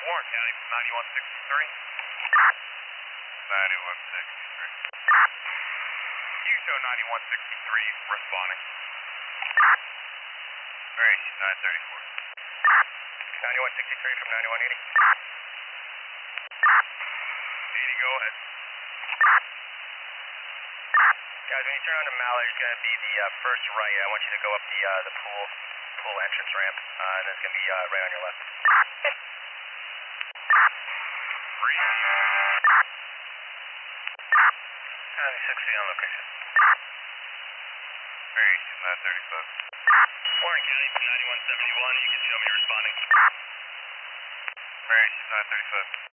Warren County, 9163. 9163. You show 9163, responding. Very 934. 9163 from 9180. 80, go ahead. Guys, when you turn onto Mallard, it's going to be the first right. I want you to go up the pool entrance ramp, and it's going to be right on your left. Free. 9060 on location. Very 935. Warren County, 9171. You can show me responding. Very 935.